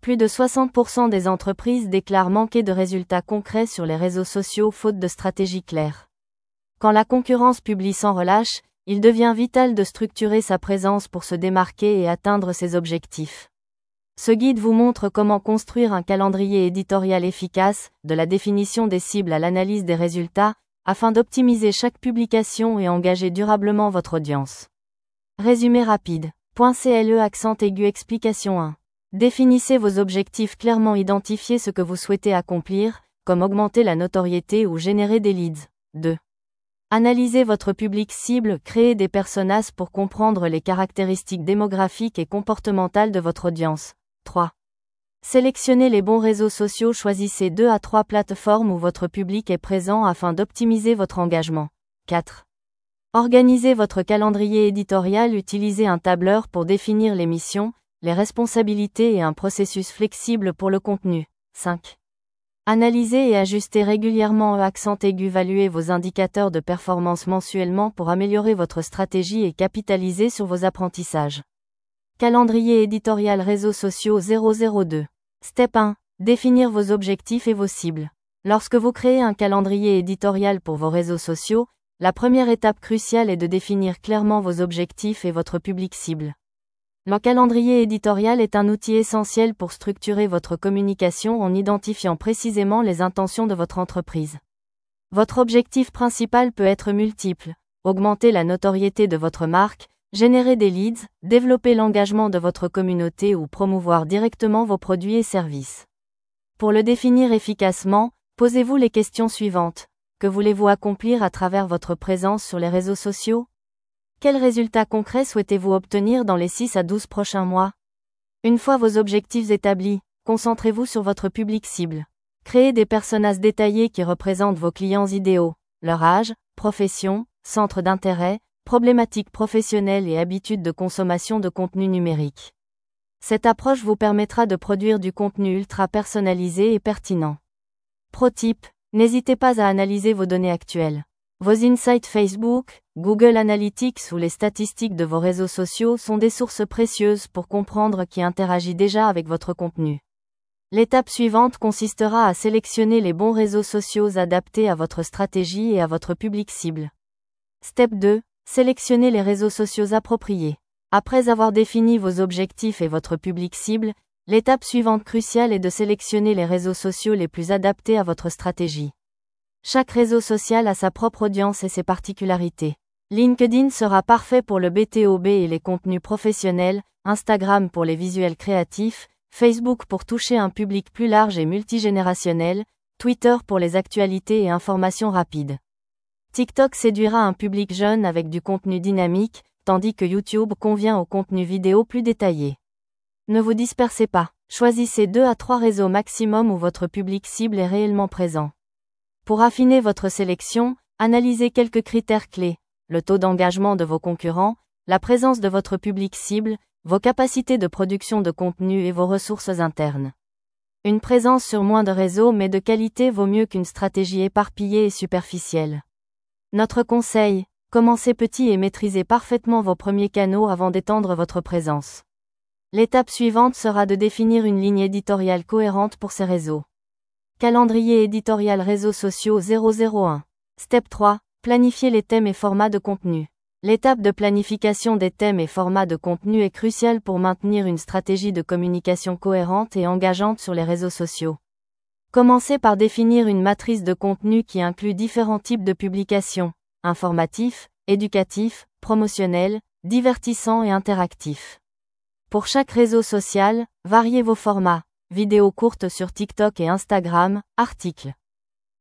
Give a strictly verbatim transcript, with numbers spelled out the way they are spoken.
Plus de soixante pour cent des entreprises déclarent manquer de résultats concrets sur les réseaux sociaux faute de stratégie claire. Quand la concurrence publie sans relâche, il devient vital de structurer sa présence pour se démarquer et atteindre ses objectifs. Ce guide vous montre comment construire un calendrier éditorial efficace, de la définition des cibles à l'analyse des résultats, afin d'optimiser chaque publication et engager durablement votre audience. Résumé rapide. .cle accent aigu explication un. Définissez vos objectifs clairement, identifiez ce que vous souhaitez accomplir, comme augmenter la notoriété ou générer des leads. deux. Analysez votre public cible, créez des personas pour comprendre les caractéristiques démographiques et comportementales de votre audience. trois. Sélectionnez les bons réseaux sociaux, choisissez deux à trois plateformes où votre public est présent afin d'optimiser votre engagement. quatre. Organisez votre calendrier éditorial, utilisez un tableur pour définir les missions, les responsabilités et un processus flexible pour le contenu. cinq. Analysez et ajustez régulièrement accent aigu, évaluez vos indicateurs de performance mensuellement pour améliorer votre stratégie et capitaliser sur vos apprentissages. Calendrier éditorial réseaux sociaux zéro zéro deux. Step un. Définir vos objectifs et vos cibles. Lorsque vous créez un calendrier éditorial pour vos réseaux sociaux, la première étape cruciale est de définir clairement vos objectifs et votre public cible. Le calendrier éditorial est un outil essentiel pour structurer votre communication en identifiant précisément les intentions de votre entreprise. Votre objectif principal peut être multiple: augmenter la notoriété de votre marque, générer des leads, développer l'engagement de votre communauté ou promouvoir directement vos produits et services. Pour le définir efficacement, posez-vous les questions suivantes. Que voulez-vous accomplir à travers votre présence sur les réseaux sociaux? Quels résultats concrets souhaitez-vous obtenir dans les six à douze prochains mois? Une fois vos objectifs établis, concentrez-vous sur votre public cible. Créez des personas détaillés qui représentent vos clients idéaux, leur âge, profession, centre d'intérêt, problématiques professionnelles et habitudes de consommation de contenu numérique. Cette approche vous permettra de produire du contenu ultra personnalisé et pertinent. Pro tip, n'hésitez pas à analyser vos données actuelles. Vos insights Facebook, Google Analytics ou les statistiques de vos réseaux sociaux sont des sources précieuses pour comprendre qui interagit déjà avec votre contenu. L'étape suivante consistera à sélectionner les bons réseaux sociaux adaptés à votre stratégie et à votre public cible. Step deux. Sélectionnez les réseaux sociaux appropriés. Après avoir défini vos objectifs et votre public cible, l'étape suivante cruciale est de sélectionner les réseaux sociaux les plus adaptés à votre stratégie. Chaque réseau social a sa propre audience et ses particularités. LinkedIn sera parfait pour le B deux B et les contenus professionnels, Instagram pour les visuels créatifs, Facebook pour toucher un public plus large et multigénérationnel, Twitter pour les actualités et informations rapides. TikTok séduira un public jeune avec du contenu dynamique, tandis que YouTube convient au contenu vidéo plus détaillé. Ne vous dispersez pas, choisissez deux à trois réseaux maximum où votre public cible est réellement présent. Pour affiner votre sélection, analysez quelques critères clés: le taux d'engagement de vos concurrents, la présence de votre public cible, vos capacités de production de contenu et vos ressources internes. Une présence sur moins de réseaux mais de qualité vaut mieux qu'une stratégie éparpillée et superficielle. Notre conseil: commencez petit et maîtrisez parfaitement vos premiers canaux avant d'étendre votre présence. L'étape suivante sera de définir une ligne éditoriale cohérente pour ces réseaux. Calendrier éditorial réseaux sociaux zéro zéro un. Step trois. Planifier les thèmes et formats de contenu. L'étape de planification des thèmes et formats de contenu est cruciale pour maintenir une stratégie de communication cohérente et engageante sur les réseaux sociaux. Commencez par définir une matrice de contenu qui inclut différents types de publications: informatifs, éducatifs, promotionnels, divertissants et interactifs. Pour chaque réseau social, variez vos formats: vidéos courtes sur TikTok et Instagram, articles,